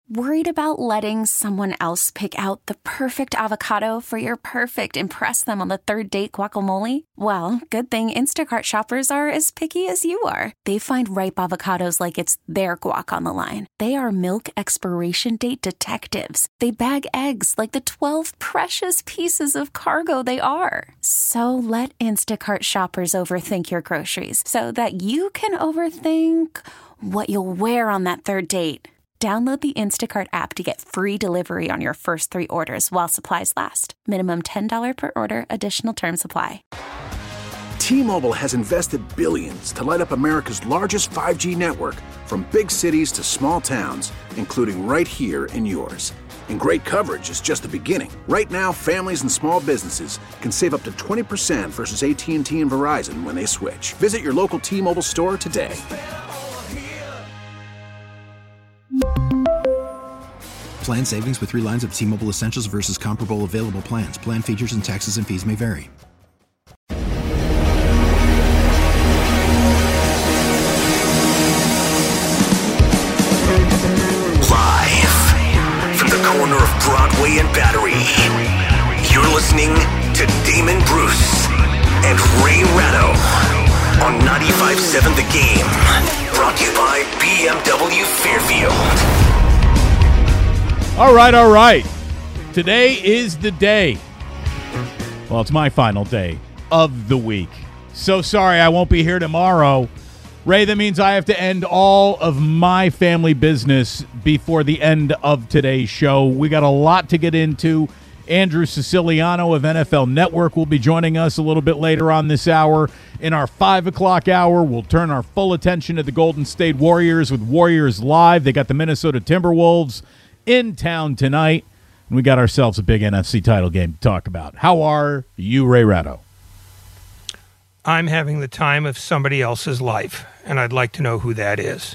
Worried about letting someone else pick out the perfect avocado for your perfect impress them on the third date guacamole? Well, good thing Instacart shoppers are as picky as you are. They find ripe avocados like it's their guac on the line. They are milk expiration date detectives. They bag eggs like the 12 precious pieces of cargo they are. So let Instacart shoppers overthink your groceries so that you can overthink what you'll wear on that third date. Download the Instacart app to get free delivery on your first 3 orders while supplies last. Minimum $10 per order. Additional terms apply. T-Mobile has invested billions to light up America's largest 5G network, from big cities to small towns, including right here in yours. And great coverage is just the beginning. Right now, families and small businesses can save up to 20% versus AT&T and Verizon when they switch. Visit your local T-Mobile store today. Plan savings with 3 lines of T-Mobile Essentials versus comparable available plans. Plan features and taxes and fees may vary. Live from the corner of Broadway and Battery, you're listening to Damon Bruce and Ray Ratto on 95.7 The Game. Brought to you by BMW Fairfield. All right. Today is the day. Well, it's my final day of the week. So sorry I won't be here tomorrow. Ray, that means I have to end all of my family business before the end of today's show. We got a lot to get into. Andrew Siciliano of NFL Network will be joining us a little bit later on this hour. In our 5 o'clock hour, we'll turn our full attention to the Golden State Warriors with Warriors Live. They got the Minnesota Timberwolves in town tonight, and we got ourselves a big NFC title game to talk about. How are you, Ray Ratto? I'm having the time of somebody else's life, and I'd like to know who that is.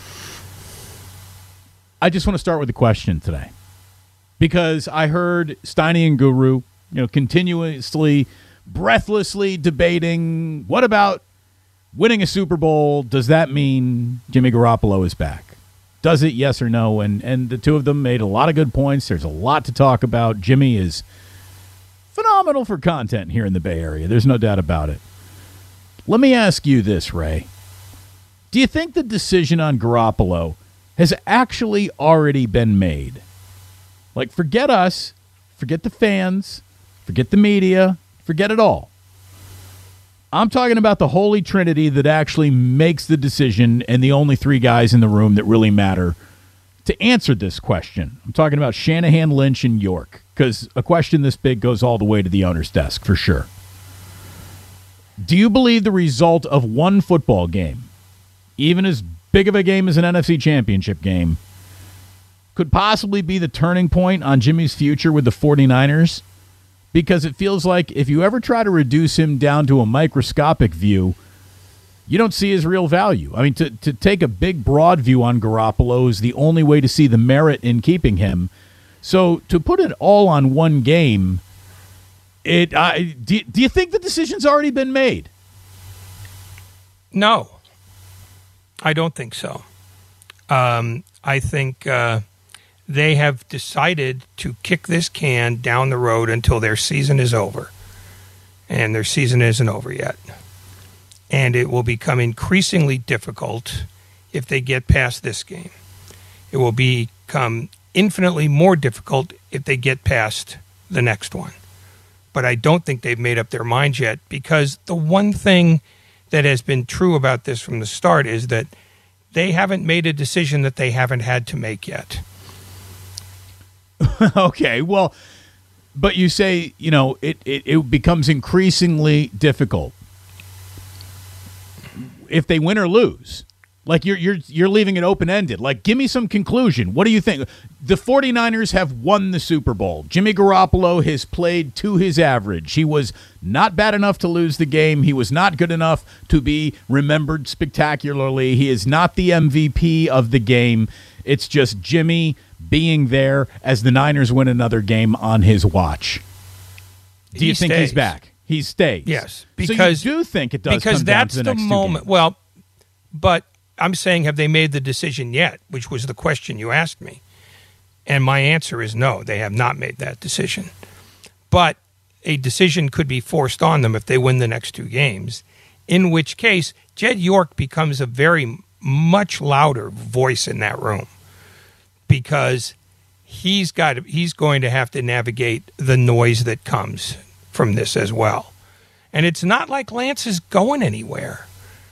I just want to start with a question today, because I heard Steiny and Guru, continuously, breathlessly debating, what about winning a Super Bowl? Does that mean Jimmy Garoppolo is back? Does it, yes or no? And the two of them made a lot of good points. There's a lot to talk about. Jimmy is phenomenal for content here in the Bay Area. There's no doubt about it. Let me ask you this, Ray. Do you think the decision on Garoppolo has actually already been made? Like, forget us, forget the fans, forget the media, forget it all. I'm talking about the holy trinity that actually makes the decision and the only 3 guys in the room that really matter to answer this question. I'm talking about Shanahan, Lynch, and York, because a question this big goes all the way to the owner's desk, for sure. Do you believe the result of one football game, even as big of a game as an NFC Championship game, could possibly be the turning point on Jimmy's future with the 49ers? Because it feels like if you ever try to reduce him down to a microscopic view, you don't see his real value. I mean, to take a big, broad view on Garoppolo is the only way to see the merit in keeping him. So to put it all on one game, do you think the decision's already been made? No, I don't think so. I think they have decided to kick this can down the road until their season is over. And their season isn't over yet. And it will become increasingly difficult if they get past this game. It will become infinitely more difficult if they get past the next one. But I don't think they've made up their minds yet, because the one thing that has been true about this from the start is that they haven't made a decision that they haven't had to make yet. Okay, well, but you say, it becomes increasingly difficult if they win or lose. Like, you're leaving it open-ended. Like, give me some conclusion. What do you think? The 49ers have won the Super Bowl. Jimmy Garoppolo has played to his average. He was not bad enough to lose the game. He was not good enough to be remembered spectacularly. He is not the MVP of the game. It's just Jimmy being there as the Niners win another game on his watch. Do you think he's back? He stays. Yes, because so you do think it does come down to the next moment. 2 games. Well, but I'm saying, have they made the decision yet? Which was the question you asked me. And my answer is no, they have not made that decision. But a decision could be forced on them if they win the next 2 games, in which case Jed York becomes a very much louder voice in that room because he's going to have to navigate the noise that comes from this as well. And it's not like Lance is going anywhere.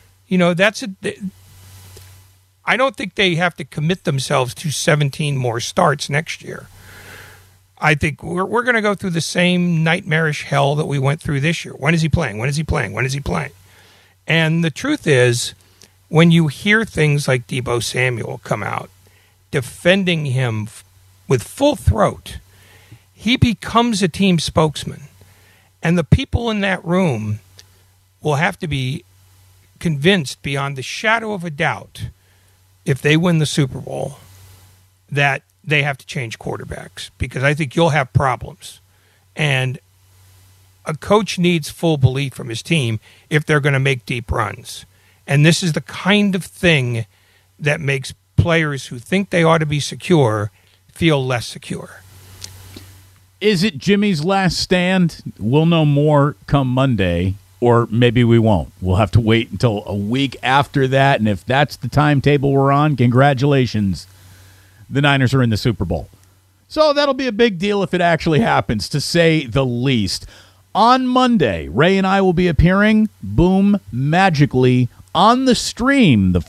I don't think they have to commit themselves to 17 more starts next year. I think we're going to go through the same nightmarish hell that we went through this year. When is he playing? When is he playing? When is he playing? And the truth is, when you hear things like Deebo Samuel come out defending him with full throat, he becomes a team spokesman. And the people in that room will have to be convinced beyond the shadow of a doubt, if they win the Super Bowl, that they have to change quarterbacks, because I think you'll have problems. And a coach needs full belief from his team if they're going to make deep runs. And this is the kind of thing that makes players who think they ought to be secure feel less secure. Is it Jimmy's last stand? We'll know more come Monday, or maybe we won't. We'll have to wait until a week after that, and if that's the timetable we're on, congratulations. The Niners are in the Super Bowl. So that'll be a big deal if it actually happens, to say the least. On Monday, Ray and I will be appearing, boom, magically, on the stream. The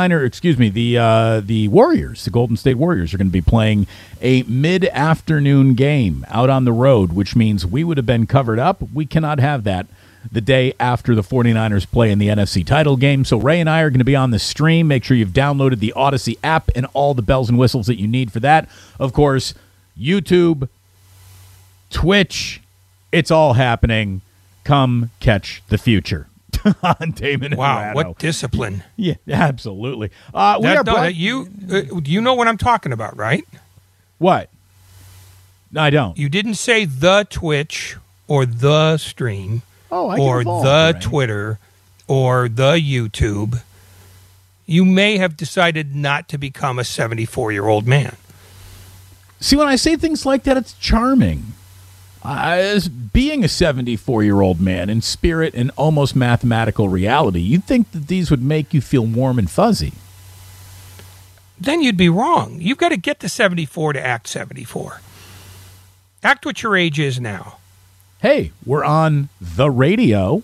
Warriors, the Golden State Warriors, are going to be playing a mid-afternoon game out on the road, which means we would have been covered up. We cannot have that the day after the 49ers play in the NFC title game. So Ray and I are going to be on the stream. Make sure you've downloaded the Odyssey app and all the bells and whistles that you need for that. Of course, YouTube, Twitch, it's all happening. Come catch the future. On Damon and Wow, Rado. what discipline. Yeah, absolutely. You know what I'm talking about, right? What? No, I don't. You didn't say the Twitch or the stream. Or the Twitter, or the YouTube. You may have decided not to become a 74-year-old man. See, when I say things like that, it's charming. As being a 74-year-old man in spirit and almost mathematical reality, you'd think that these would make you feel warm and fuzzy. Then you'd be wrong. You've got to get to 74 to act 74. Act what your age is now. Hey, we're on the radio.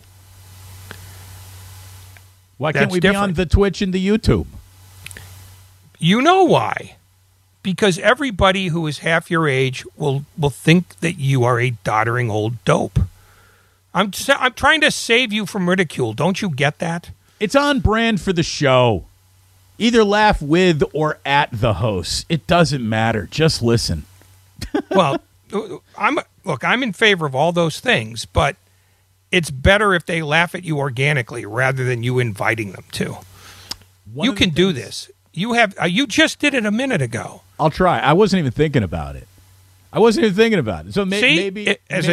Why can't we be on the Twitch and the YouTube? You know why. Because everybody who is half your age will think that you are a doddering old dope. I'm trying to save you from ridicule. Don't you get that? It's on brand for the show. Either laugh with or at the host. It doesn't matter. Just listen. Well, I'm in favor of all those things, but it's better if they laugh at you organically rather than you inviting them to. You can do this. You just did it a minute ago. I'll try. I wasn't even thinking about it. So maybe as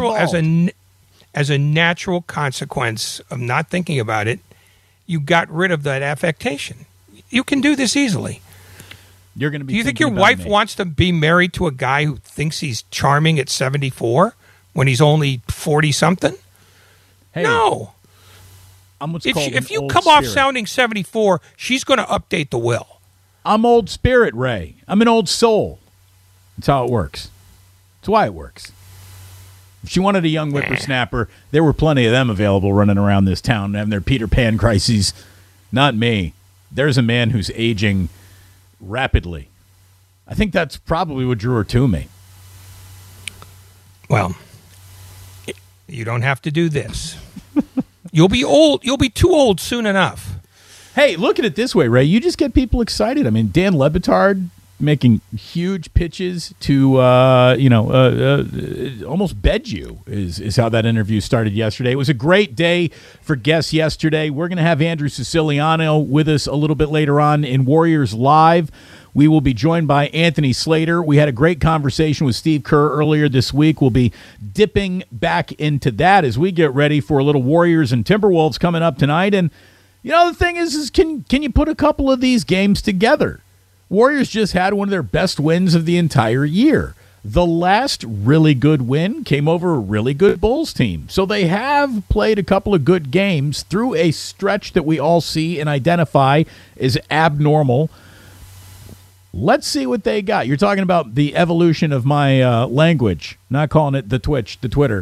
a natural consequence of not thinking about it, you got rid of that affectation. You can do this easily. You're going to be. Do you think your wife wants to be married to a guy who thinks he's charming at 74 when he's only 40-something? Hey, no. If you come off sounding 74, she's going to update the will. I'm old spirit, Ray. I'm an old soul. That's how it works. That's why it works. If she wanted a young whippersnapper, there were plenty of them available running around this town having their Peter Pan crises. Not me. There's a man who's aging rapidly. I think that's probably what drew her to me. Well, you don't have to do this. You'll be old. You'll be too old soon enough. Hey, look at it this way, Ray. You just get people excited. I mean, Dan Le Batard making huge pitches to, almost bed you is how that interview started yesterday. It was a great day for guests yesterday. We're going to have Andrew Siciliano with us a little bit later on in Warriors Live. We will be joined by Anthony Slater. We had a great conversation with Steve Kerr earlier this week. We'll be dipping back into that as we get ready for a little Warriors and Timberwolves coming up tonight. And, the thing is can you put a couple of these games together? Warriors just had one of their best wins of the entire year. The last really good win came over a really good Bulls team. So they have played a couple of good games through a stretch that we all see and identify as abnormal. Let's see what they got. You're talking about the evolution of my language, not calling it the Twitter.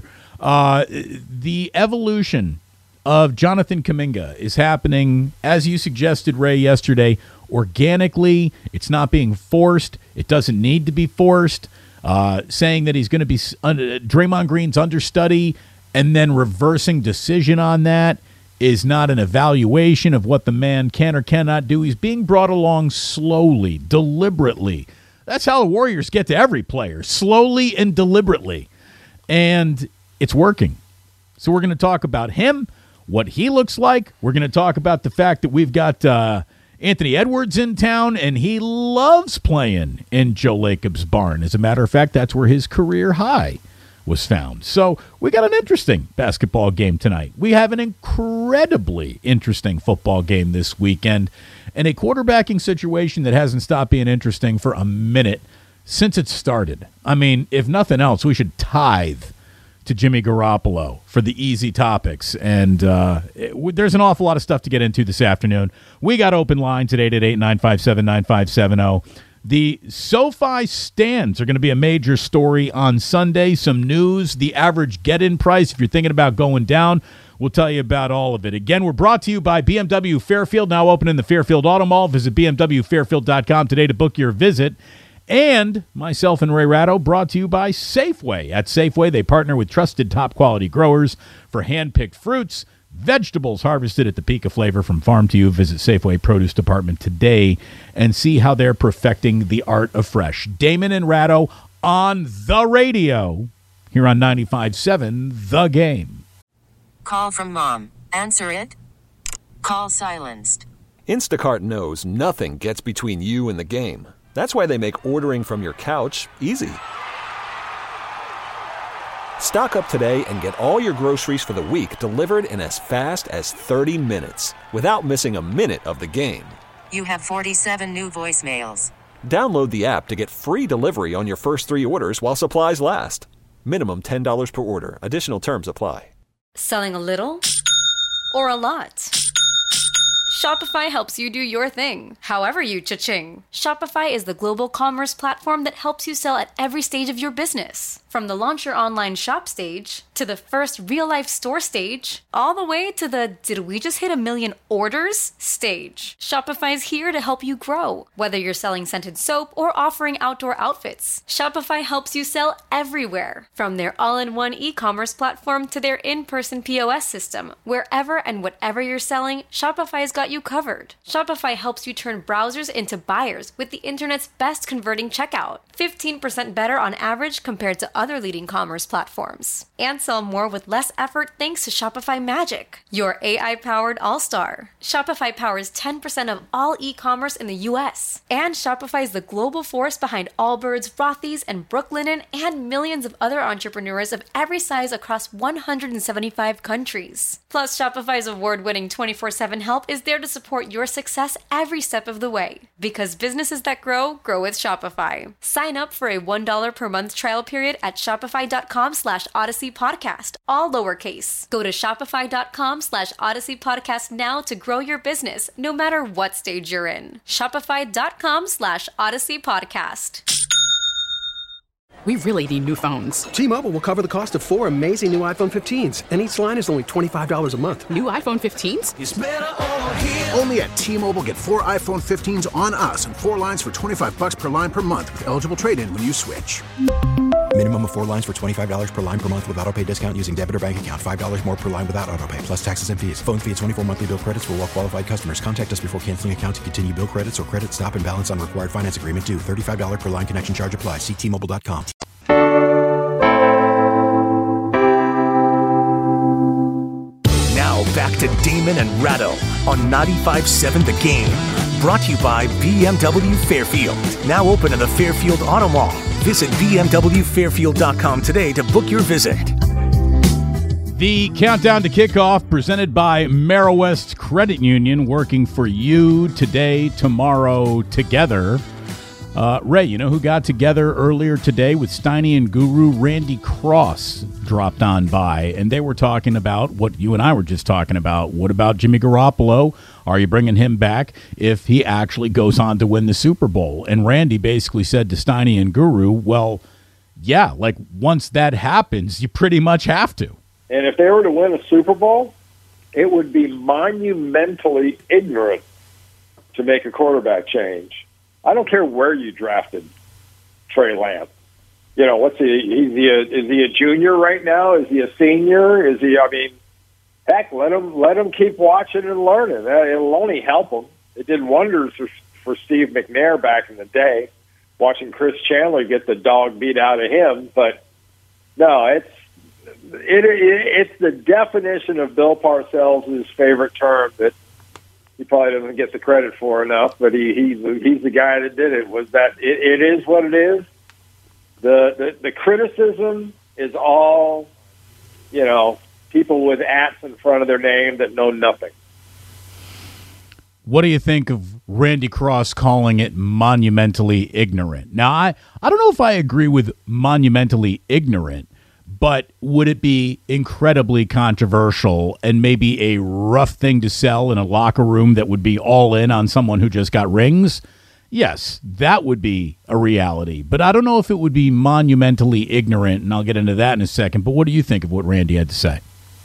The evolution of Jonathan Kuminga is happening, as you suggested, Ray, yesterday, organically. It's not being forced. It doesn't need to be forced. Saying that he's going to be Draymond Green's understudy and then reversing decision on that is not an evaluation of what the man can or cannot do. He's being brought along slowly, deliberately. That's how the Warriors get to every player, slowly and deliberately. And it's working. So we're going to talk about him, what he looks like. We're going to talk about the fact that we've got Anthony Edwards in town, and he loves playing in Joe Lacob's barn. As a matter of fact, that's where his career high was found. So we got an interesting basketball game tonight. We have an incredibly interesting football game this weekend, and a quarterbacking situation that hasn't stopped being interesting for a minute since it started. I mean, if nothing else, we should tithe to Jimmy Garoppolo for the easy topics. And there's an awful lot of stuff to get into this afternoon. We got open lines at 888-957-9570. The SoFi stands are going to be a major story on Sunday. Some news, the average get-in price, if you're thinking about going down, we'll tell you about all of it. Again, we're brought to you by BMW Fairfield, now open in the Fairfield Auto Mall. Visit bmwfairfield.com today to book your visit. And myself and Ray Ratto brought to you by Safeway. At Safeway, they partner with trusted top-quality growers for hand-picked fruits, vegetables harvested at the peak of flavor from farm to you. Visit Safeway Produce Department today and see how they're perfecting the art of fresh. Damon and Ratto on the radio here on 95.7 The Game. Call from mom. Answer it. Call silenced. Instacart knows nothing gets between you and the game. That's why they make ordering from your couch easy. Stock up today and get all your groceries for the week delivered in as fast as 30 minutes without missing a minute of the game. You have 47 new voicemails. Download the app to get free delivery on your first 3 orders while supplies last. Minimum $10 per order. Additional terms apply. Selling a little or a lot? Shopify helps you do your thing, however you cha-ching. Shopify is the global commerce platform that helps you sell at every stage of your business. From the launch your online shop stage, to the first real-life store stage, all the way to the did we just hit 1 million orders stage. Shopify's here to help you grow. Whether you're selling scented soap or offering outdoor outfits, Shopify helps you sell everywhere. From their all-in-one e-commerce platform to their in-person POS system, wherever and whatever you're selling, Shopify's got you covered. Shopify helps you turn browsers into buyers with the internet's best converting checkout. 15% better on average compared to other leading commerce platforms. And sell more with less effort thanks to Shopify Magic, your AI-powered all-star. Shopify powers 10% of all e-commerce in the U.S. And Shopify is the global force behind Allbirds, Rothy's, and Brooklinen, and millions of other entrepreneurs of every size across 175 countries. Plus, Shopify's award-winning 24/7 help is there to support your success every step of the way. Because businesses that grow, grow with Shopify. Sign up for a $1 per month trial period at shopify.com/Odyssey Podcast, all lowercase. Go to shopify.com/Odyssey Podcast now to grow your business, no matter what stage you're in. Shopify.com/Odyssey Podcast. We really need new phones. T-Mobile will cover the cost of 4 amazing new iPhone 15s, and each line is only $25 a month. New iPhone 15s? It's better over here. Only at T-Mobile, get 4 iPhone 15s on us and 4 lines for $25 per line per month with eligible trade-in when you switch. Minimum of 4 lines for $25 per line per month with autopay discount using debit or bank account. $5 more per line without autopay, plus taxes and fees. Phone fee at 24 monthly bill credits for well-qualified customers. Contact us before canceling account to continue bill credits or credit stop and balance on required finance agreement due. $35 per line connection charge applies. See T-Mobile.com. Now back to Damon and Ratto on 95.7 The Game. Brought to you by BMW Fairfield. Now open in the Fairfield Auto Mall. Visit bmwfairfield.com today to book your visit. The countdown to kickoff presented by Merrill West Credit Union, working for you today, tomorrow, together. Ray, you know who got together earlier today with Steiny and Guru? Randy Cross dropped on by, and they were talking about what you and I were just talking about. What about Jimmy Garoppolo? Are you bringing him back if he actually goes on to win the Super Bowl? And Randy basically said to Steiny and Guru, well, yeah, like once that happens, you pretty much have to. And if they were to win a Super Bowl, it would be monumentally ignorant to make a quarterback change. I don't care where you drafted Trey Lance. You know, is he a junior right now? Is he a senior? Heck, let him keep watching and learning. It'll only help him. It did wonders for Steve McNair back in the day, watching Chris Chandler get the dog beat out of him. But no, it's the definition of Bill Parcells' favorite term that he probably doesn't get the credit for enough, but he's the guy that did it. Was that it is what it is. The criticism is all, people with ats in front of their name that know nothing. What do you think of Randy Cross calling it monumentally ignorant? Now, I don't know if I agree with monumentally ignorant, but would it be incredibly controversial and maybe a rough thing to sell in a locker room that would be all in on someone who just got rings? Yes, that would be a reality. But I don't know if it would be monumentally ignorant, and I'll get into that in a second. But what do you think of what Randy had to say?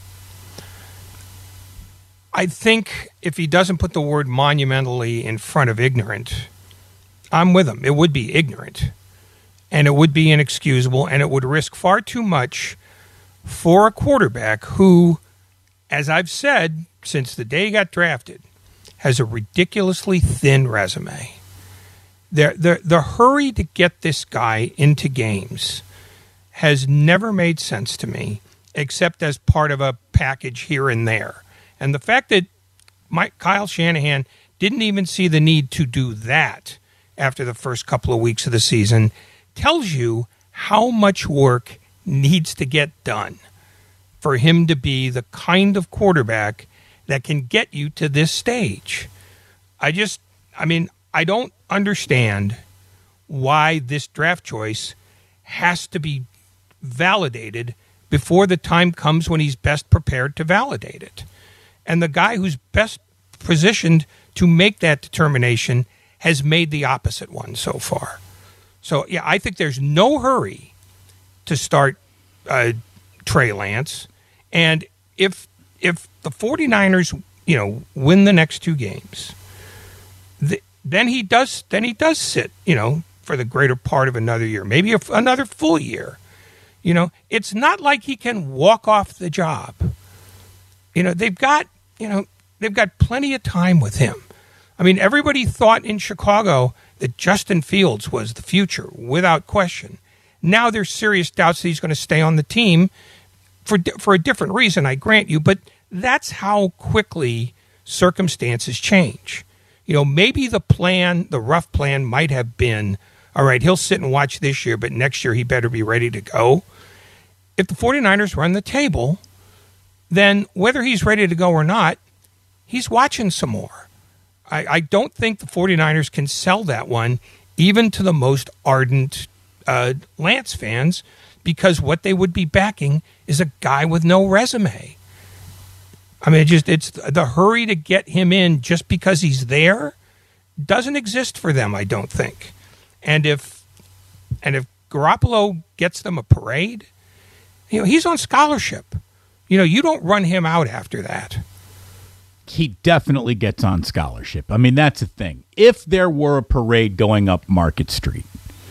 I think if he doesn't put the word monumentally in front of ignorant, I'm with him. It would be ignorant. And it would be inexcusable, and it would risk far too much for a quarterback who, as I've said since the day he got drafted, has a ridiculously thin resume. The hurry to get this guy into games has never made sense to me, except as part of a package here and there. And the fact that Kyle Shanahan didn't even see the need to do that after the first couple of weeks of the season tells you how much work needs to get done for him to be the kind of quarterback that can get you to this stage. I don't understand why this draft choice has to be validated before the time comes when he's best prepared to validate it. And the guy who's best positioned to make that determination has made the opposite one so far. So, yeah, I think there's no hurry to start Trey Lance. And if the 49ers, win the next two games, then he does sit, for the greater part of another year, maybe another full year. It's not like he can walk off the job. They've got plenty of time with him. I mean, everybody thought in Chicago that Justin Fields was the future, without question. Now there's serious doubts that he's going to stay on the team for a different reason, I grant you, but that's how quickly circumstances change. Maybe the rough plan might have been, all right, he'll sit and watch this year, but next year he better be ready to go. If the 49ers run the table, then whether he's ready to go or not, he's watching some more. I don't think the 49ers can sell that one even to the most ardent Lance fans, because what they would be backing is a guy with no resume. I mean, it's the hurry to get him in just because he's there doesn't exist for them, I don't think. And if Garoppolo gets them a parade, he's on scholarship. You don't run him out after that. He definitely gets on scholarship. I mean, that's the thing. If there were a parade going up Market Street,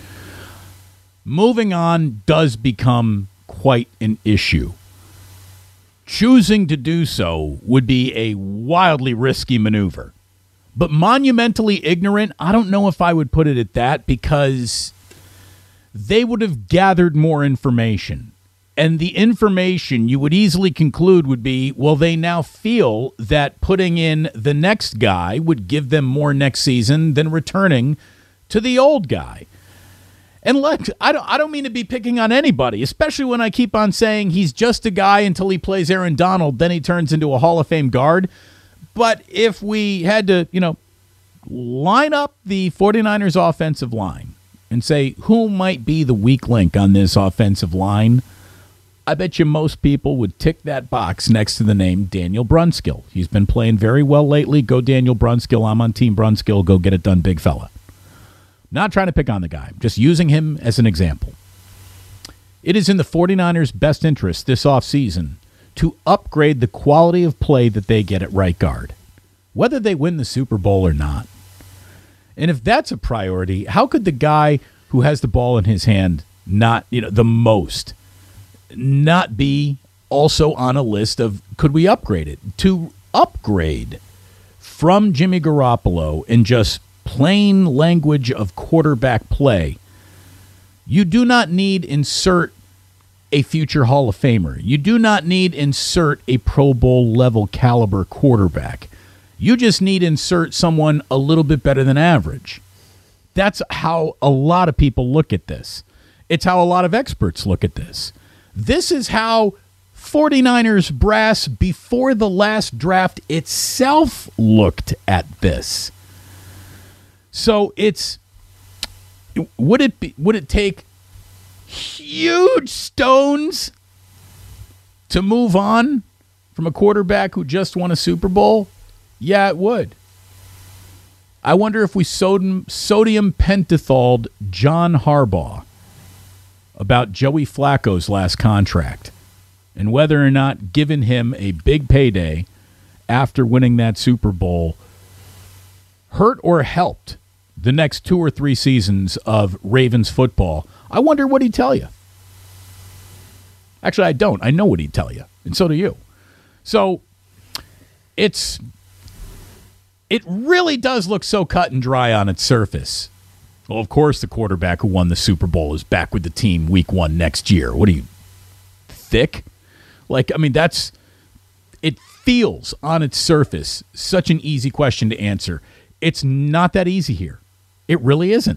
moving on does become quite an issue. Choosing to do so would be a wildly risky maneuver. But monumentally ignorant, I don't know if I would put it at that, because they would have gathered more information. And the information you would easily conclude would be, well, they now feel that putting in the next guy would give them more next season than returning to the old guy. And look, I don't mean to be picking on anybody, especially when I keep on saying he's just a guy until he plays Aaron Donald, then he turns into a Hall of Fame guard. But if we had to, line up the 49ers offensive line and say who might be the weak link on this offensive line, I bet you most people would tick that box next to the name Daniel Brunskill. He's been playing very well lately. Go Daniel Brunskill. I'm on Team Brunskill. Go get it done, big fella. Not trying to pick on the guy. Just using him as an example. It is in the 49ers' best interest this offseason to upgrade the quality of play that they get at right guard, whether they win the Super Bowl or not. And if that's a priority, how could the guy who has the ball in his hand not be also on a list of could we upgrade it? To upgrade from Jimmy Garoppolo in just plain language of quarterback play, you do not need insert a future Hall of Famer. You do not need insert a Pro Bowl level caliber quarterback. You just need insert someone a little bit better than average. That's how a lot of people look at this. It's how a lot of experts look at this. This is how 49ers brass before the last draft itself looked at this. So would it take huge stones to move on from a quarterback who just won a Super Bowl? Yeah, it would. I wonder if we sodium penthetholed John Harbaugh about Joey Flacco's last contract and whether or not giving him a big payday after winning that Super Bowl hurt or helped the next 2 or 3 seasons of Ravens football. I wonder what he'd tell you. Actually, I don't. I know what he'd tell you, and so do you. So it really does look so cut and dry on its surface. Well, of course, the quarterback who won the Super Bowl is back with the team week 1 next year. What are you, thick? It feels on its surface such an easy question to answer. It's not that easy here. It really isn't.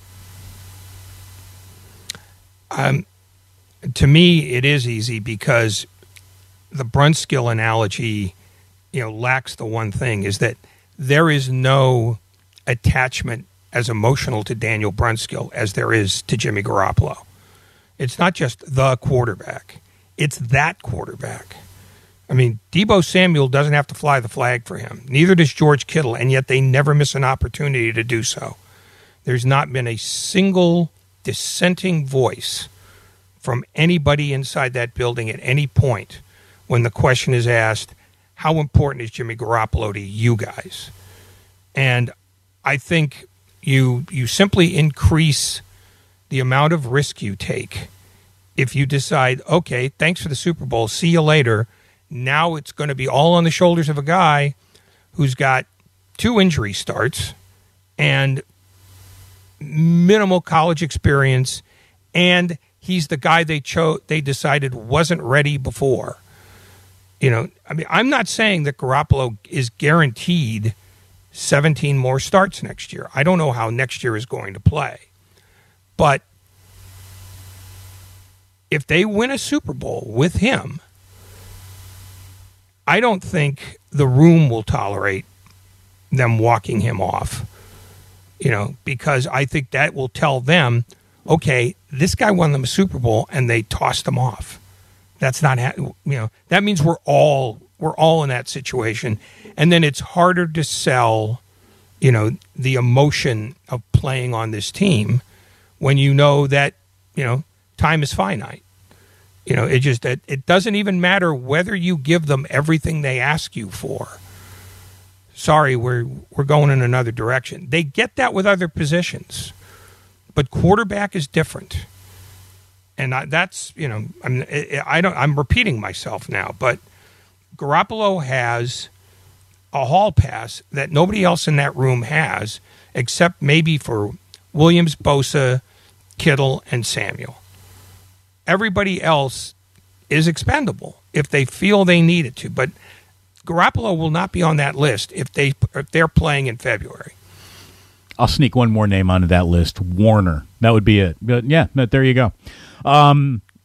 To me, it is easy because the Brunskill analogy, lacks the one thing, is that there is no attachment as emotional to Daniel Brunskill as there is to Jimmy Garoppolo. It's not just the quarterback. It's that quarterback. I mean, Deebo Samuel doesn't have to fly the flag for him. Neither does George Kittle, and yet they never miss an opportunity to do so. There's not been a single dissenting voice from anybody inside that building at any point when the question is asked, how important is Jimmy Garoppolo to you guys? And I think you simply increase the amount of risk you take if you decide, okay, thanks for the Super Bowl, see you later. Now it's going to be all on the shoulders of a guy who's got 2 injury starts and minimal college experience, and he's the guy they decided wasn't ready before. I'm not saying that Garoppolo is guaranteed 17 more starts next year. I don't know how next year is going to play. But if they win a Super Bowl with him, I don't think the room will tolerate them walking him off, because I think that will tell them, okay, this guy won them a Super Bowl and they tossed him off. That's not, that means we're all in that situation. And then it's harder to sell, the emotion of playing on this team when you know that, time is finite. It doesn't even matter whether you give them everything they ask you for. Sorry, we're going in another direction. They get that with other positions, but quarterback is different. And that's, I'm repeating myself now, but Garoppolo has a hall pass that nobody else in that room has, except maybe for Williams, Bosa, Kittle, and Samuel. Everybody else is expendable if they feel they need it to, but Garoppolo will not be on that list if they're playing in February. I'll sneak one more name onto that list, Warner. That would be it. But yeah, there you go.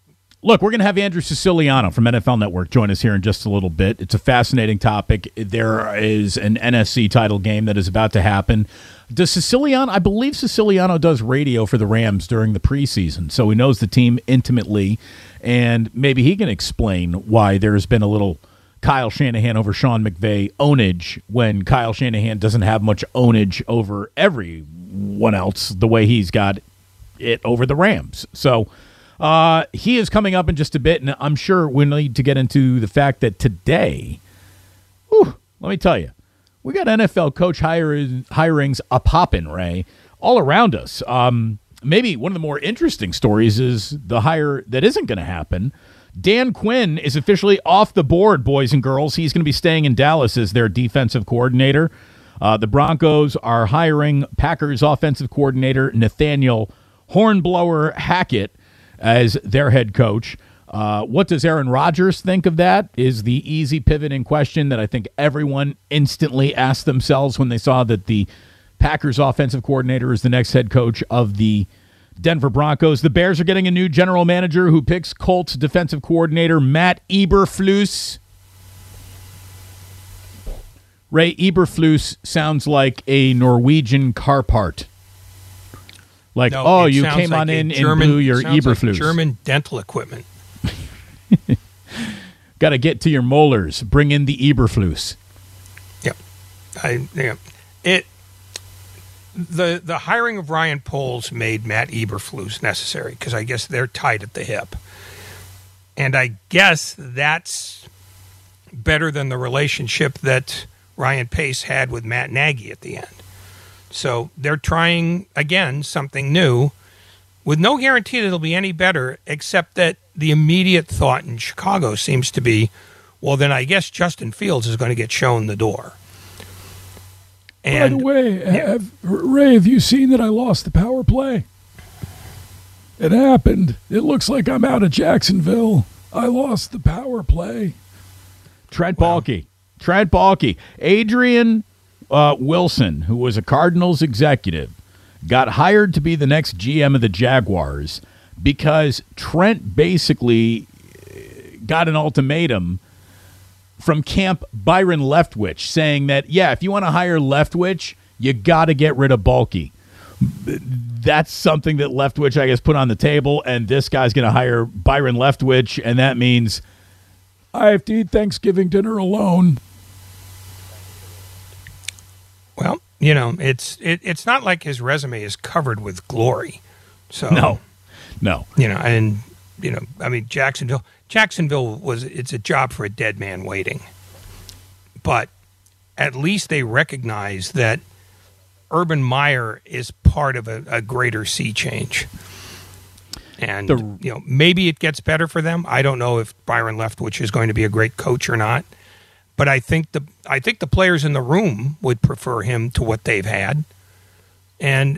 Look, we're going to have Andrew Siciliano from NFL Network join us here in just a little bit. It's a fascinating topic. There is an NFC title game that is about to happen. I believe Siciliano does radio for the Rams during the preseason, so he knows the team intimately, and maybe he can explain why there's been a little Kyle Shanahan over Sean McVay ownage when Kyle Shanahan doesn't have much ownage over everyone else the way he's got it over the Rams. So he is coming up in just a bit, and I'm sure we need to get into the fact that today, let me tell you, we got NFL coach hirings a poppin', Ray, all around us. Maybe one of the more interesting stories is the hire that isn't going to happen. Dan Quinn is officially off the board, boys and girls. He's going to be staying in Dallas as their defensive coordinator. The Broncos are hiring Packers offensive coordinator Nathaniel Hornblower Hackett as their head coach. What does Aaron Rodgers think of that is the easy pivoting question that I think everyone instantly asked themselves when they saw that the Packers offensive coordinator is the next head coach of the Denver Broncos. The Bears are getting a new general manager who picks Colts defensive coordinator Matt Eberflus. Ray, Eberflus sounds like a Norwegian car part. Like, no, you came like on in and blew your Eberflus. Like German dental equipment. Got to get to your molars. Bring in the Eberflus. Yep. The hiring of Ryan Poles made Matt Eberflus necessary because I guess they're tied at the hip. And I guess that's better than the relationship that Ryan Pace had with Matt Nagy at the end. So they're trying, again, something new with no guarantee that it'll be any better, except that the immediate thought in Chicago seems to be, well, then I guess Justin Fields is going to get shown the door. And, by the way, Ray, have you seen that I lost the power play? It happened. It looks like I'm out of Jacksonville. I lost the power play. Trent Baalke. Adrian Wilson, who was a Cardinals executive, got hired to be the next GM of the Jaguars because Trent basically got an ultimatum from Camp Byron Leftwich saying that, if you want to hire Leftwich, you got to get rid of Baalke. That's something that Leftwich, I guess, put on the table, and this guy's going to hire Byron Leftwich, and that means I have to eat Thanksgiving dinner alone. Well, it's not like his resume is covered with glory. So no. Jacksonville it's a job for a dead man waiting. But at least they recognize that Urban Meyer is part of a greater sea change. And maybe it gets better for them. I don't know if Byron Leftwich is going to be a great coach or not. But I think the players in the room would prefer him to what they've had. And,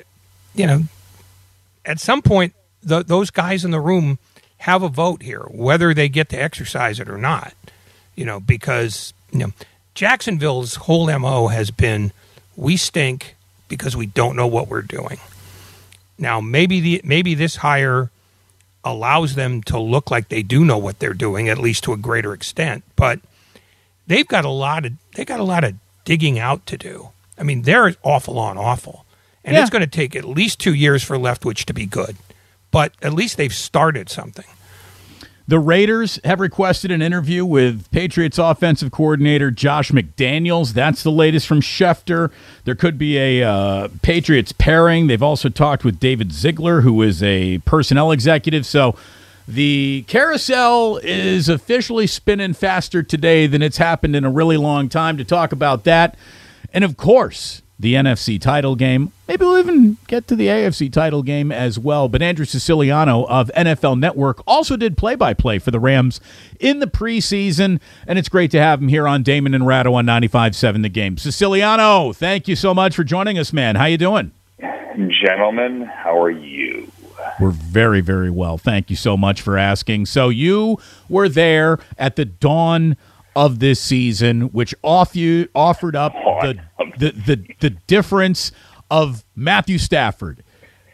at some point, those guys in the room have a vote here, whether they get to exercise it or not. Because, Jacksonville's whole MO has been, we stink because we don't know what we're doing. Now, maybe this hire allows them to look like they do know what they're doing, at least to a greater extent. But they've got a lot of digging out to do. I mean, they're awful on awful. And it's going to take at least 2 years for Leftwich to be good. But at least they've started something. The Raiders have requested an interview with Patriots offensive coordinator Josh McDaniels. That's the latest from Schefter. There could be a Patriots pairing. They've also talked with David Ziegler, who is a personnel executive. So the carousel is officially spinning faster today than it's happened in a really long time. To talk about that, and of course, the NFC title game. Maybe we'll even get to the AFC title game as well. But Andrew Siciliano of NFL Network also did play-by-play for the Rams in the preseason, and it's great to have him here on Damon and Ratto on 95.7 The Game. Siciliano, thank you so much for joining us, man. How you doing? Gentlemen, how are you? We're very, very well. Thank you so much for asking. So you were there at the dawn of this season, which offered up the difference of Matthew Stafford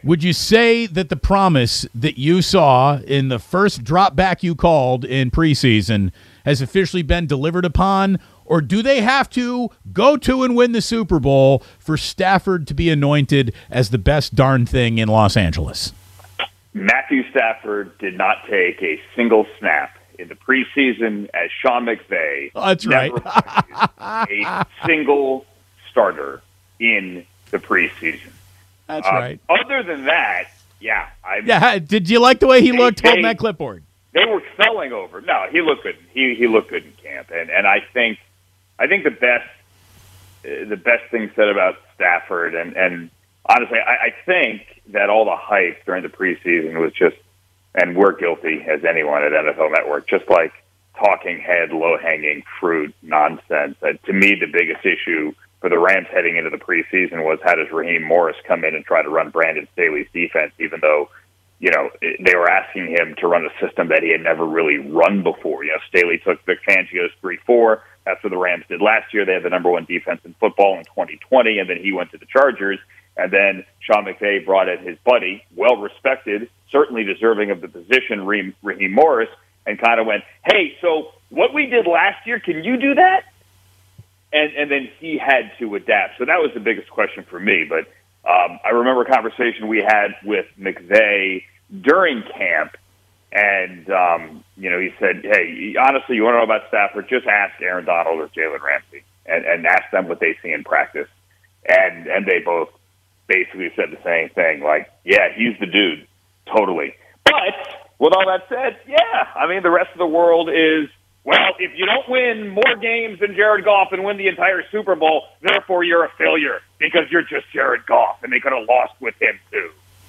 Would you say that the promise that you saw in the first drop back you called in preseason has officially been delivered upon, or do they have to go to and win the Super Bowl for Stafford to be anointed as the best darn thing in Los Angeles? Matthew Stafford did not take a single snap in the preseason as Sean McVay. Oh, that's right. A single starter in the preseason. That's right. Other than that, yeah. Did you like the way he looked holding that clipboard? They were selling over. No, he looked good. He looked good in camp, and I think the best thing said about Stafford, and honestly, I think that all the hype during the preseason was just, and we're guilty as anyone at NFL Network, just like talking head, low hanging fruit nonsense. To me, the biggest issue for the Rams heading into the preseason was how does Raheem Morris come in and try to run Brandon Staley's defense, even though, they were asking him to run a system that he had never really run before. Staley took Vic Fangio's 3-4. That's what the Rams did last year. They had the number one defense in football in 2020, and then he went to the Chargers. And then Sean McVay brought in his buddy, well-respected, certainly deserving of the position, Raheem Morris, and kind of went, hey, so what we did last year, can you do that? And then he had to adapt. So that was the biggest question for me. But I remember a conversation we had with McVay during camp, and he said, hey, honestly, you want to know about Stafford? Just ask Aaron Donald or Jalen Ramsey and ask them what they see in practice. And they both basically said the same thing, like, yeah, he's the dude, totally. But with all that said, the rest of the world is, well, if you don't win more games than Jared Goff and win the entire Super Bowl, therefore you're a failure because you're just Jared Goff, and they could have lost with him too.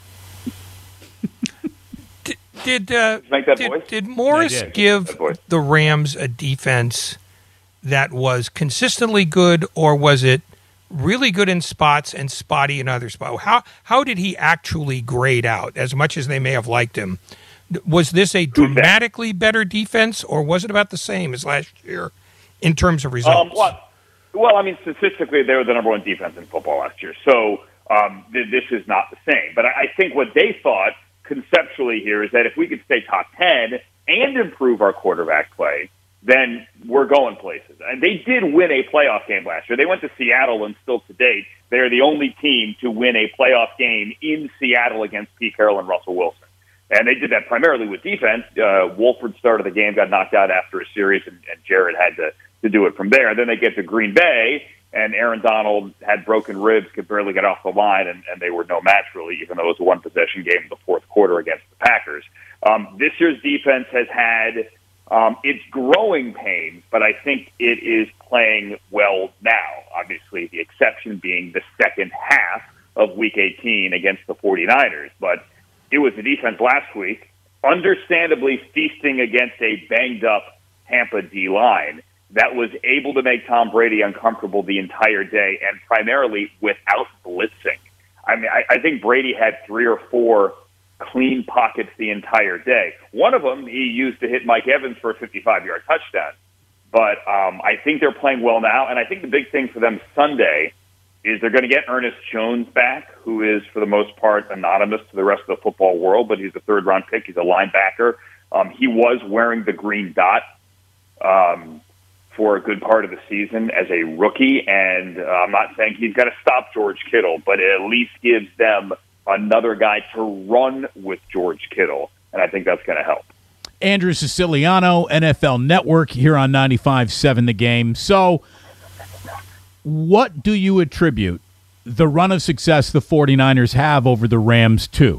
Did Morris give the Rams a defense that was consistently good, or was it really good in spots and spotty in other spots? How did he actually grade out, as much as they may have liked him? Was this a dramatically better defense, or was it about the same as last year in terms of results? Statistically, they were the number one defense in football last year. So this is not the same. But I think what they thought conceptually here is that if we could stay top 10 and improve our quarterback play, then we're going places. And they did win a playoff game last year. They went to Seattle, and still to date, they're the only team to win a playoff game in Seattle against Pete Carroll and Russell Wilson. And they did that primarily with defense. Wolford started the game, got knocked out after a series, and Jared had to do it from there. And then they get to Green Bay, and Aaron Donald had broken ribs, could barely get off the line, and they were no match, really, even though it was a one-possession game in the fourth quarter against the Packers. This year's defense has had its growing pains, but I think it is playing well now. Obviously, the exception being the second half of Week 18 against the 49ers. But it was the defense last week, understandably feasting against a banged-up Tampa D-line that was able to make Tom Brady uncomfortable the entire day, and primarily without blitzing. I think Brady had 3 or 4 clean pockets the entire day. One of them he used to hit Mike Evans for a 55-yard touchdown. But I think they're playing well now, and I think the big thing for them Sunday is they're going to get Ernest Jones back, who is, for the most part, anonymous to the rest of the football world, but he's a third-round pick. He's a linebacker. He was wearing the green dot for a good part of the season as a rookie, and I'm not saying he's going to stop George Kittle, but it at least gives them another guy to run with George Kittle, and I think that's going to help. Andrew Siciliano, NFL Network, here on 95.7 The Game. So what do you attribute the run of success the 49ers have over the Rams to?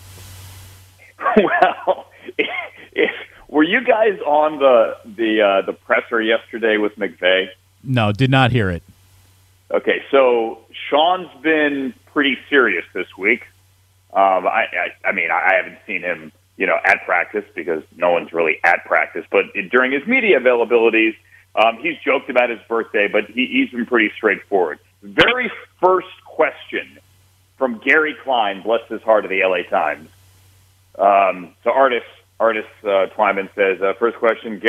Well, were you guys on the presser yesterday with McVay? No, did not hear it. Okay, so Sean's been pretty serious this week. I haven't seen him, at practice because no one's really at practice. But during his media availabilities, he's joked about his birthday, but he's been pretty straightforward. Very first question from Gary Klein, bless his heart, of the LA Times. So Artis Twyman says, first question,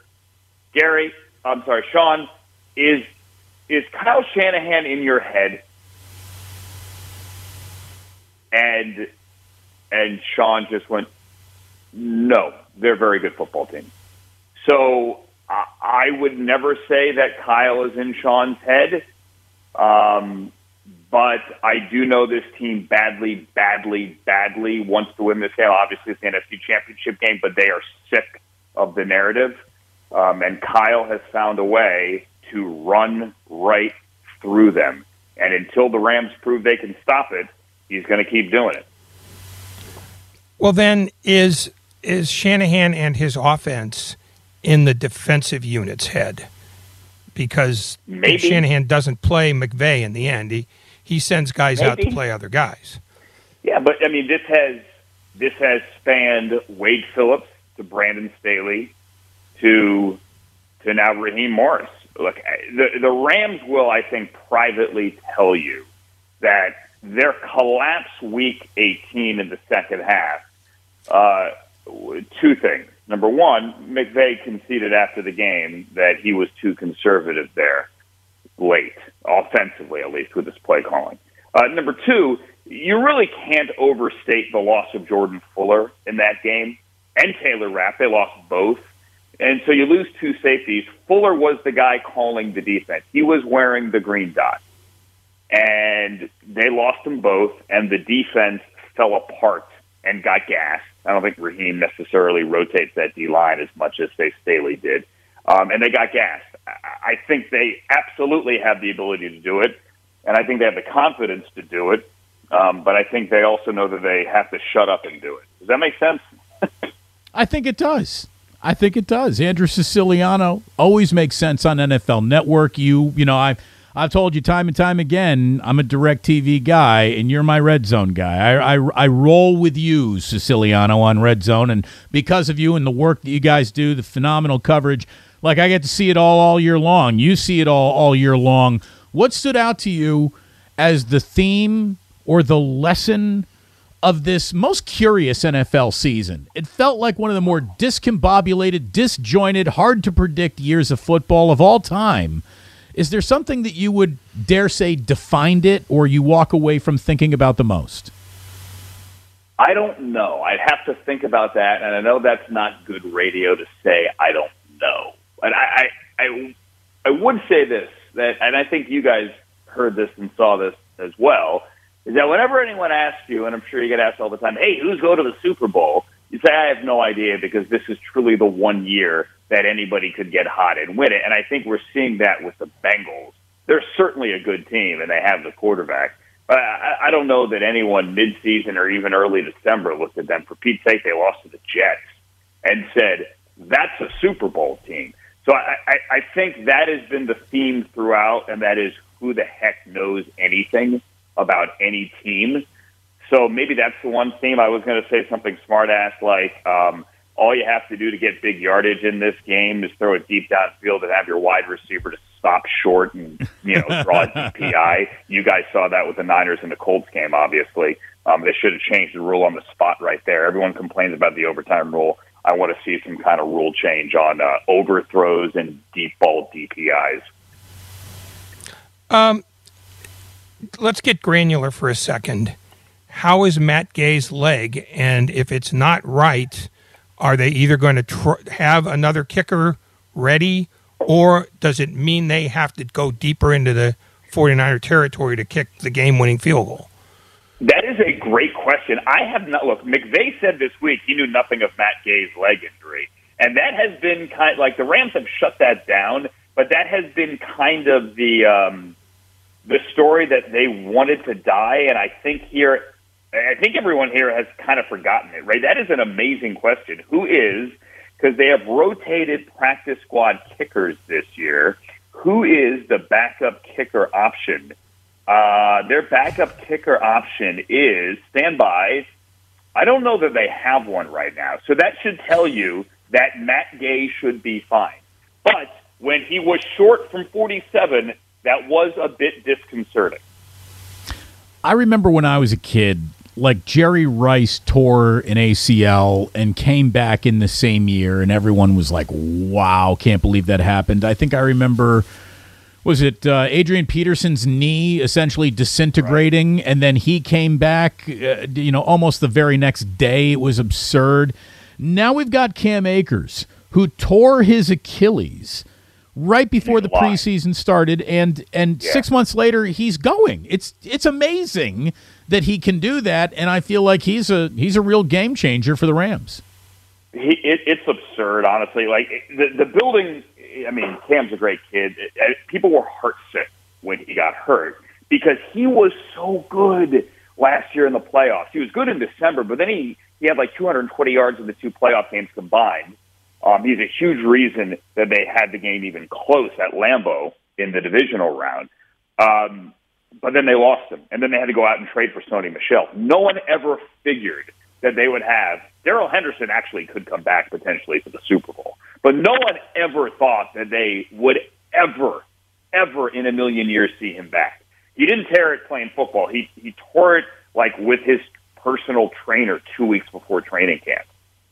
Sean, is Kyle Shanahan in your head? And and Sean just went, no, they're a very good football team. So I would never say that Kyle is in Sean's head, but I do know this team badly wants to win this game. Obviously, it's the NFC Championship game, but they are sick of the narrative. And Kyle has found a way to run right through them. And until the Rams prove they can stop it, he's going to keep doing it. Well, then, is Shanahan and his offense in the defensive unit's head? Because Shanahan doesn't play McVay in the end. He sends guys out to play other guys. Yeah, but I mean, this has spanned Wade Phillips to Brandon Staley to now Raheem Morris. Look, the Rams will, I think, privately tell you that their collapse week 18 in the second half, two things. Number one, McVay conceded after the game that he was too conservative there late, offensively at least, with his play calling. Number two, you really can't overstate the loss of Jordan Fuller in that game and Taylor Rapp. They lost both. And so you lose two safeties. Fuller was the guy calling the defense. He was wearing the green dot. And they lost them both, and the defense fell apart and got gassed. I don't think Raheem necessarily rotates that D-line as much as, say, Staley did. And they got gassed. I think they absolutely have the ability to do it, and I think they have the confidence to do it. But I think they also know that they have to shut up and do it. Does that make sense? I think it does. Andrew Siciliano always makes sense on NFL Network. You know, I've told you time and time again, I'm a DirecTV guy, and you're my Red Zone guy. I roll with you, Siciliano, on Red Zone, and because of you and the work that you guys do, the phenomenal coverage, like I get to see it all year long. You see it all year long. What stood out to you as the theme or the lesson of this most curious NFL season? It felt like one of the more discombobulated, disjointed, hard-to-predict years of football of all time. Is there something that you would dare say defined it, or you walk away from thinking about the most? I don't know. I'd have to think about that, and I know that's not good radio to say I don't know. But I would say this, that, and I think you guys heard this and saw this as well, is that whenever anyone asks you, and I'm sure you get asked all the time, hey, who's going to the Super Bowl? You say, I have no idea, because this is truly the one year that anybody could get hot and win it. And I think we're seeing that with the Bengals. They're certainly a good team, and they have the quarterback. But I don't know that anyone midseason or even early December looked at them. For Pete's sake, they lost to the Jets and said, that's a Super Bowl team. So I think that has been the theme throughout, and that is who the heck knows anything about any team. So maybe that's the one theme. I was going to say something smart-ass like all you have to do to get big yardage in this game is throw it deep downfield and have your wide receiver to stop short and draw a DPI. You guys saw that with the Niners and the Colts game, obviously. They should have changed the rule on the spot right there. Everyone complains about the overtime rule. I want to see some kind of rule change on overthrows and deep ball DPIs. Let's get granular for a second. How is Matt Gay's leg? And if it's not right, are they either going to have another kicker ready, or does it mean they have to go deeper into the 49er territory to kick the game-winning field goal? That is a great question. I have not look. McVay said this week he knew nothing of Matt Gay's leg injury, and that has been kind of like the Rams have shut that down. But that has been kind of the story that they wanted to die, and I think everyone here has kind of forgotten it. Right? That is an amazing question. Who is? Because they have rotated practice squad kickers this year. Who is the backup kicker option? Their backup kicker option is, stand by, I don't know that they have one right now. So that should tell you that Matt Gay should be fine. But when he was short from 47, that was a bit disconcerting. I remember when I was a kid, like Jerry Rice tore an ACL and came back in the same year, and everyone was like, wow, can't believe that happened. I think I remember was it Adrian Peterson's knee essentially disintegrating, and then he came back, almost the very next day. It was absurd. Now we've got Cam Akers, who tore his Achilles right before the preseason started, and 6 months later he's going. It's amazing that he can do that, and I feel like he's a real game changer for the Rams. It's absurd, honestly. Like the building. I mean, Cam's a great kid. People were heartsick when he got hurt because he was so good last year in the playoffs. He was good in December, but then he had like 220 yards in the 2 playoff games combined. He's a huge reason that they had the game even close at Lambeau in the divisional round. But then they lost him, and then they had to go out and trade for Sony Michel. No one ever figured that they would have. Darrell Henderson actually could come back potentially for the Super Bowl. But no one ever thought that they would ever in a million years see him back. He didn't tear it playing football. He tore it like with his personal trainer 2 weeks before training camp.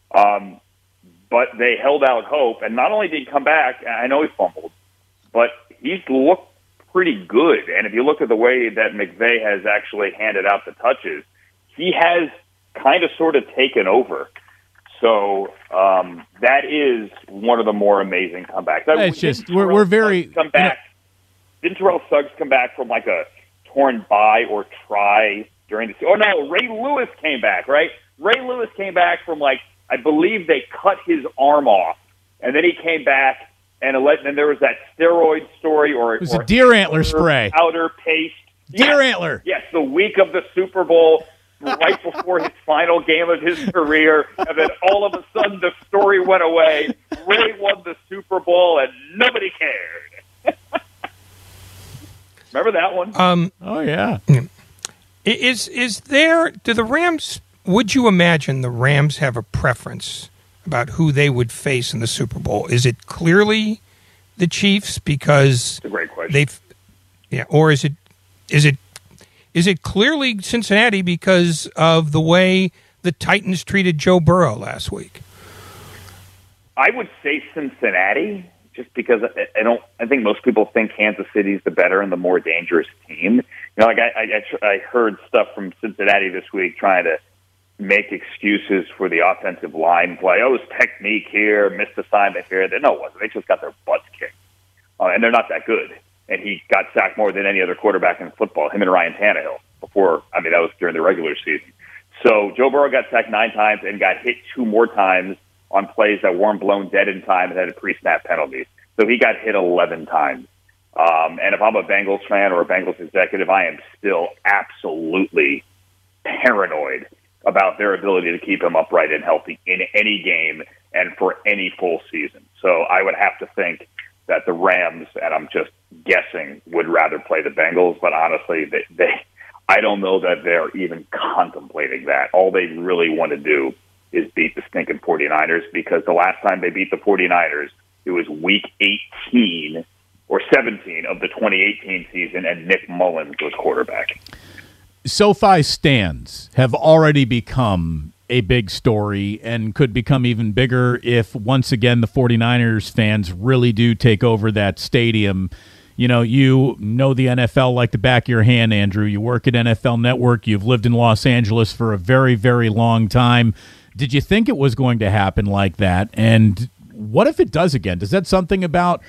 But they held out hope, and not only did he come back, I know he fumbled, but he's looked pretty good. And if you look at the way that McVay has actually handed out the touches, he has kind of sort of taken over. So that is one of the more amazing comebacks. It's just we're very come back. Didn't Terrell Suggs come back from like a torn bye or try during the? Oh no, Ray Lewis came back, right? Ray Lewis came back from like I believe they cut his arm off, and then he came back and then there was that steroid story it was a deer antler spray, powder paste, deer antler. Yes, the week of the Super Bowl. Right before his final game of his career, and then all of a sudden the story went away. Ray won the Super Bowl, and nobody cared. Remember that one? Oh yeah. Is there? Do the Rams? Would you imagine the Rams have a preference about who they would face in the Super Bowl? Is it clearly the Chiefs because it's a great question. Or is it clearly Cincinnati because of the way the Titans treated Joe Burrow last week? I would say Cincinnati, just because I think most people think Kansas City's the better and the more dangerous team. I heard stuff from Cincinnati this week trying to make excuses for the offensive line play. Oh, it was technique here, missed assignment here. No, it wasn't. They just got their butts kicked, and they're not that good. And he got sacked more than any other quarterback in football, him and Ryan Tannehill, that was during the regular season. So Joe Burrow got sacked 9 times and got hit 2 more times on plays that weren't blown dead in time and had a pre-snap penalty. So he got hit 11 times. And if I'm a Bengals fan or a Bengals executive, I am still absolutely paranoid about their ability to keep him upright and healthy in any game and for any full season. So I would have to think that the Rams, and I'm just guessing, would rather play the Bengals, but honestly, I don't know that they're even contemplating that. All they really want to do is beat the stinking 49ers, because the last time they beat the 49ers, it was week 18 or 17 of the 2018 season, and Nick Mullins was quarterback. SoFi stands have already become a big story and could become even bigger if, once again, the 49ers fans really do take over that stadium. You know the NFL like the back of your hand, Andrew. You work at NFL Network. You've lived in Los Angeles for a very, very long time. Did you think it was going to happen like that? And what if it does again? Does it say something about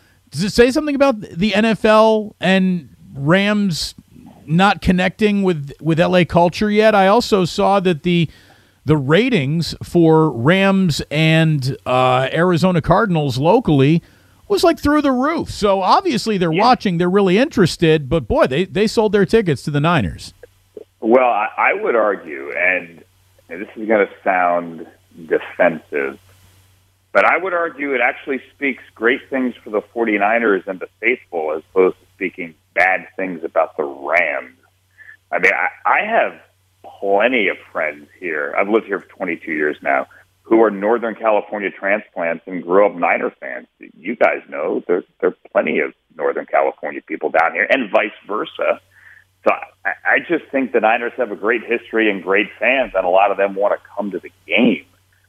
the NFL and Rams not connecting with LA culture yet? I also saw that the ratings for Rams and Arizona Cardinals locally was like through the roof. So obviously they're watching, they're really interested, but boy, they sold their tickets to the Niners. Well, I would argue, and this is going to sound defensive, but I would argue it actually speaks great things for the 49ers and the faithful as opposed to speaking bad things about the Rams. I mean, I have plenty of friends here. I've lived here for 22 years now, who are Northern California transplants and grew up Niner fans. You guys know there are plenty of Northern California people down here, and vice versa. So I just think the Niners have a great history and great fans, and a lot of them want to come to the game.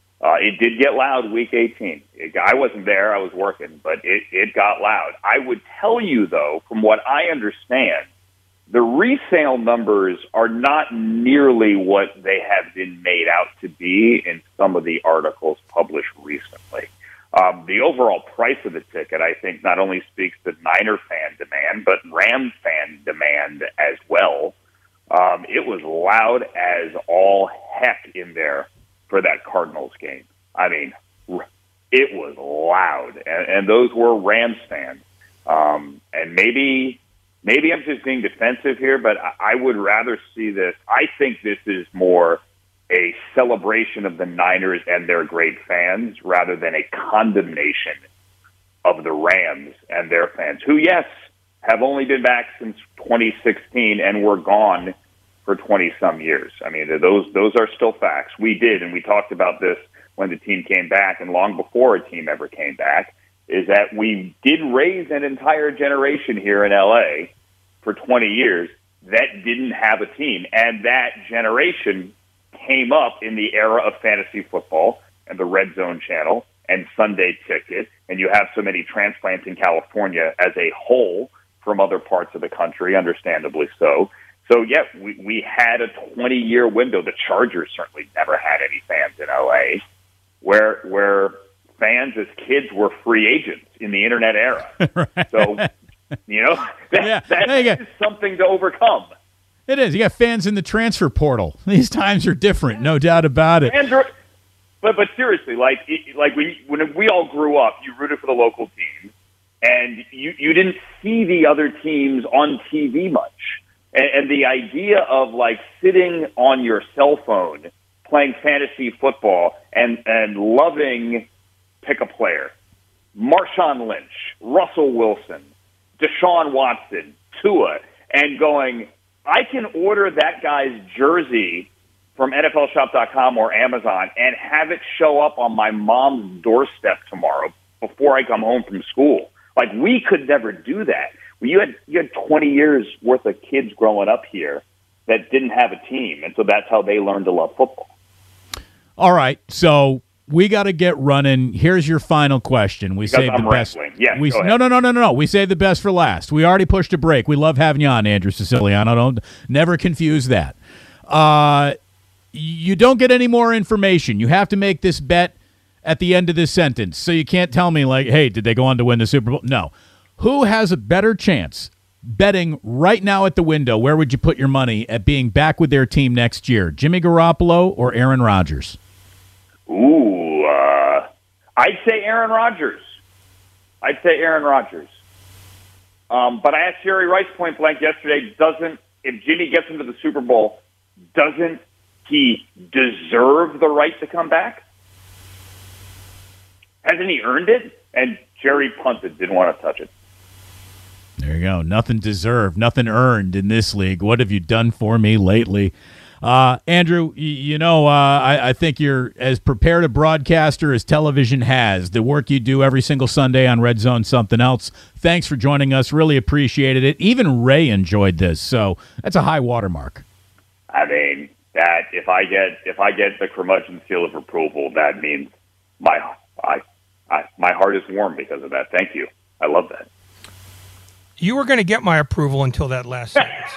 it did get loud week 18. I wasn't there. I was working, but it got loud. I would tell you, though, from what I understand, the resale numbers are not nearly what they have been made out to be in some of the articles published recently. The overall price of the ticket, I think, not only speaks to Niner fan demand, but Ram fan demand as well. It was loud as all heck in there for that Cardinals game. I mean, it was loud, and those were Rams fans. And maybe I'm just being defensive here, but I would rather see this. I think this is more a celebration of the Niners and their great fans rather than a condemnation of the Rams and their fans, who, yes, have only been back since 2016 and were gone for 20-some years. I mean, those are still facts. We did, and we talked about this when the team came back and long before a team ever came back, is that we did raise an entire generation here in L.A. for 20 years that didn't have a team. And that generation came up in the era of fantasy football and the Red Zone channel and Sunday Ticket. And you have so many transplants in California as a whole from other parts of the country, understandably so. So, yeah, we had a 20-year window. The Chargers certainly never had any fans in L.A., where fans as kids were free agents in the internet era. Right. So, that is something to overcome. It is. You got fans in the transfer portal. These times are different, no doubt about it. But seriously, like when we all grew up, you rooted for the local team, and you didn't see the other teams on TV much. And the idea of like sitting on your cell phone playing fantasy football and loving pick a player, Marshawn Lynch, Russell Wilson, Deshaun Watson, Tua, and going, I can order that guy's jersey from NFLshop.com or Amazon and have it show up on my mom's doorstep tomorrow before I come home from school. Like, we could never do that. You had 20 years worth of kids growing up here that didn't have a team, and so that's how they learned to love football. All right, so we got to get running. Here's your final question. We saved the best. Yeah, no. We saved the best for last. We already pushed a break. We love having you on, Andrew Siciliano. Never confuse that. You don't get any more information. You have to make this bet at the end of this sentence. So you can't tell me like, hey, did they go on to win the Super Bowl? No. Who has a better chance betting right now at the window? Where would you put your money at being back with their team next year? Jimmy Garoppolo or Aaron Rodgers? Ooh, I'd say Aaron Rodgers. But I asked Jerry Rice point blank yesterday, if Jimmy gets into the Super Bowl, doesn't he deserve the right to come back? Hasn't he earned it? And Jerry punted, didn't want to touch it. There you go. Nothing deserved, nothing earned in this league. What have you done for me lately? Andrew, I think you're as prepared a broadcaster as television has. The work you do every single Sunday on Red Zone Something Else. Thanks for joining us. Really appreciated it. Even Ray enjoyed this, so that's a high watermark. I mean, that if I get the curmudgeon seal of approval, that means my heart is warm because of that. Thank you. I love that. You were going to get my approval until that last sentence.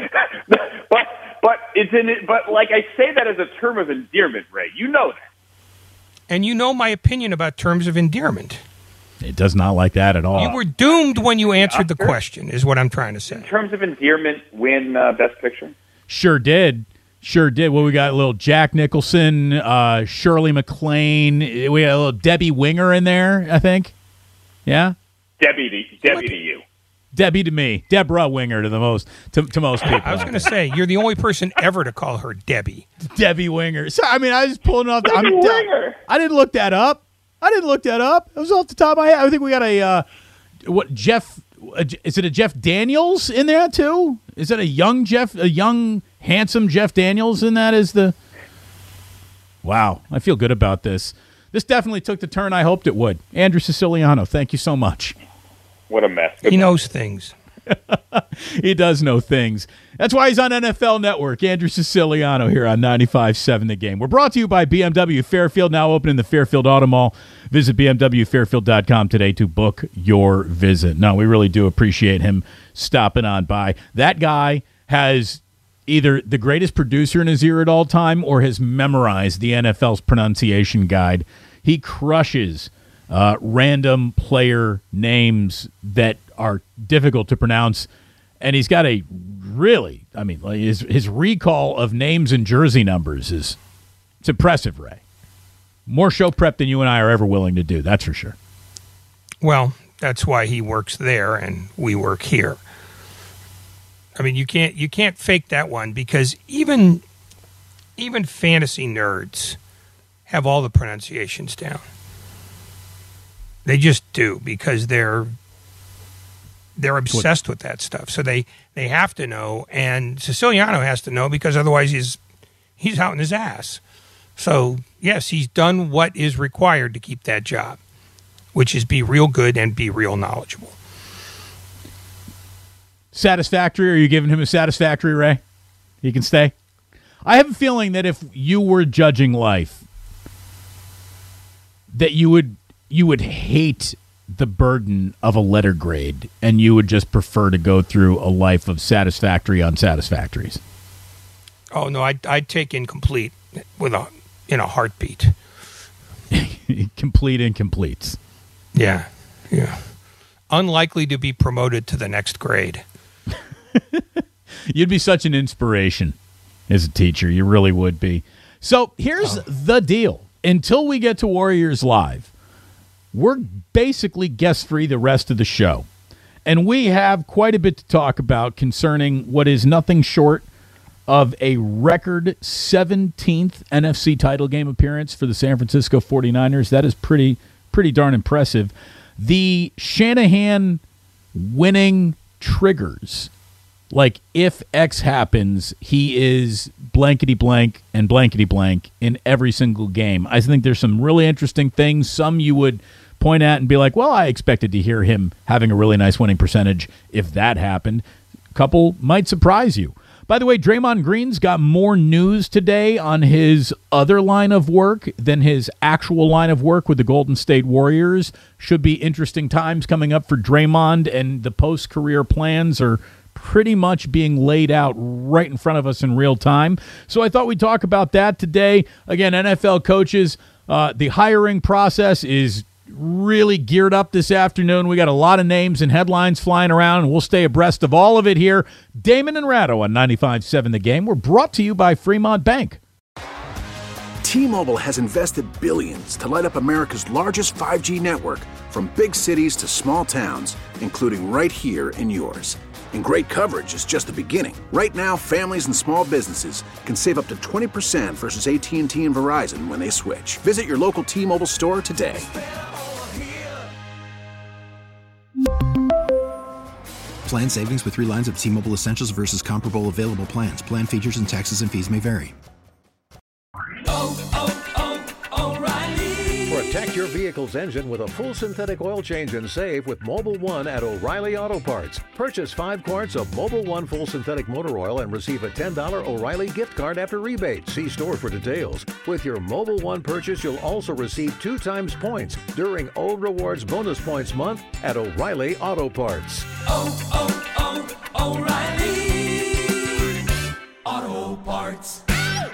But like I say that as a term of endearment, Ray. You know that. And you know my opinion about terms of endearment. It does not like that at all. You were doomed when you answered the question, is what I'm trying to say. In terms of endearment, win Best Picture? Sure did. Well, we got a little Jack Nicholson, Shirley MacLaine. We got a little Debbie Winger in there, I think. Yeah? Debbie to you. Debbie to me. Deborah Winger to most people. I was going to say, you're the only person ever to call her Debbie. Debbie Winger. So, I mean, I was pulling off. Winger. I didn't look that up. It was off the top of my head. I think we got is it a Jeff Daniels in there too? Is that a young, handsome Jeff Daniels in that is the... Wow, I feel good about this. This definitely took the turn I hoped it would. Andrew Siciliano, thank you so much. What a mess. He knows things. He does know things. That's why he's on NFL Network. Andrew Siciliano here on 95.7 The Game. We're brought to you by BMW Fairfield, now open in the Fairfield Auto Mall. Visit bmwfairfield.com today to book your visit. No, we really do appreciate him stopping on by. That guy has either the greatest producer in his ear at all time or has memorized the NFL's pronunciation guide. He crushes random player names that are difficult to pronounce, and he's got a really, his recall of names and jersey numbers it's impressive, Ray. More show prep than you and I are ever willing to do, that's for sure. Well, that's why he works there and we work here. I mean, you can't fake that one, because even fantasy nerds have all the pronunciations down. They just do, because they're obsessed with that stuff. So they have to know, and Siciliano has to know, because otherwise he's out in his ass. So, yes, he's done what is required to keep that job, which is be real good and be real knowledgeable. Satisfactory? Are you giving him a satisfactory, Ray? He can stay? I have a feeling that if you were judging life, that you would hate the burden of a letter grade, and you would just prefer to go through a life of satisfactory unsatisfactories. Oh, no, I'd take incomplete in a heartbeat. Complete incompletes. Yeah. Unlikely to be promoted to the next grade. You'd be such an inspiration as a teacher. You really would be. So here's the deal. Until we get to Warriors Live, we're basically guest-free the rest of the show. And we have quite a bit to talk about concerning what is nothing short of a record 17th NFC title game appearance for the San Francisco 49ers. That is pretty darn impressive. The Shanahan winning triggers, like if X happens, he is blankety blank and blankety blank in every single game. I think there's some really interesting things. Some you would point at and be like, well, I expected to hear him having a really nice winning percentage if that happened. A couple might surprise you. By the way, Draymond Green's got more news today on his other line of work than his actual line of work with the Golden State Warriors. Should be interesting times coming up for Draymond, and the post-career plans are pretty much being laid out right in front of us in real time. So I thought we'd talk about that today. Again, NFL coaches, the hiring process is really geared up this afternoon. We got a lot of names and headlines flying around, and we'll stay abreast of all of it here. Damon and Ratto on 95.7 The Game. We're brought to you by Fremont Bank. T-Mobile has invested billions to light up America's largest 5G network, from big cities to small towns, including right here in yours. And great coverage is just the beginning. Right now, families and small businesses can save up to 20% versus AT&T and Verizon when they switch. Visit your local T-Mobile store today. Plan savings with 3 lines of T-Mobile Essentials versus comparable available plans. Plan features and taxes and fees may vary. Protect your vehicle's engine with a full synthetic oil change and save with Mobil 1 at O'Reilly Auto Parts. Purchase 5 quarts of Mobil 1 full synthetic motor oil and receive a $10 O'Reilly gift card after rebate. See store for details. With your Mobil 1 purchase, you'll also receive 2 times points during O Rewards Bonus Points Month at O'Reilly Auto Parts. O'Reilly Auto Parts.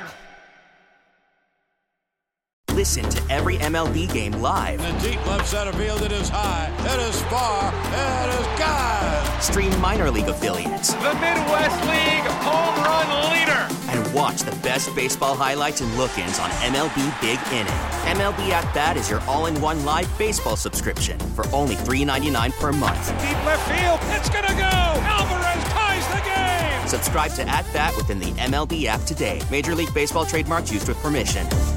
Listen to every MLB game live. In the deep left center field, it is high, it is far, it is gone. Stream minor league affiliates. The Midwest League home run leader. And watch the best baseball highlights and look-ins on MLB Big Inning. MLB At Bat is your all-in-one live baseball subscription for only $3.99 per month. Deep left field, it's gonna go. Alvarez ties the game. Subscribe to At Bat within the MLB app today. Major League Baseball trademarks used with permission.